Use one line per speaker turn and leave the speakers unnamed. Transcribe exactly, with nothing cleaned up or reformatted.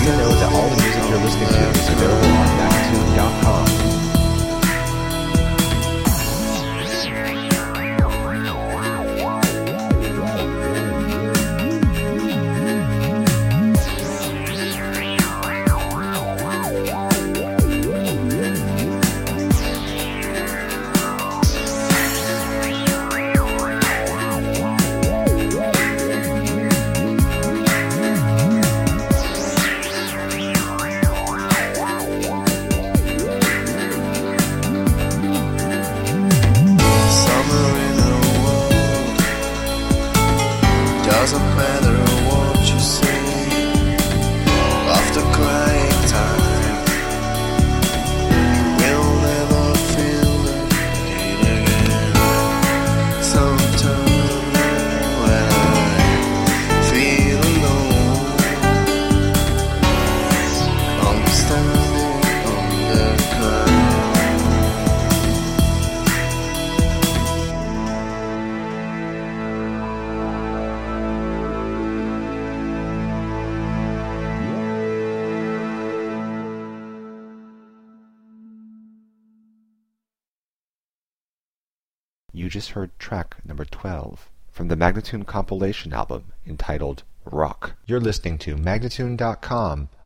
you know that all the music you're listening to is available on Magnatune dot com.
Doesn't matter what you say. After crying time, you will never feel the pain again. Sometimes when I feel alone, I'm standing on the ground.
You just heard track number twelve from the Magnatune compilation album entitled Rock. You're listening to Magnatune dot com,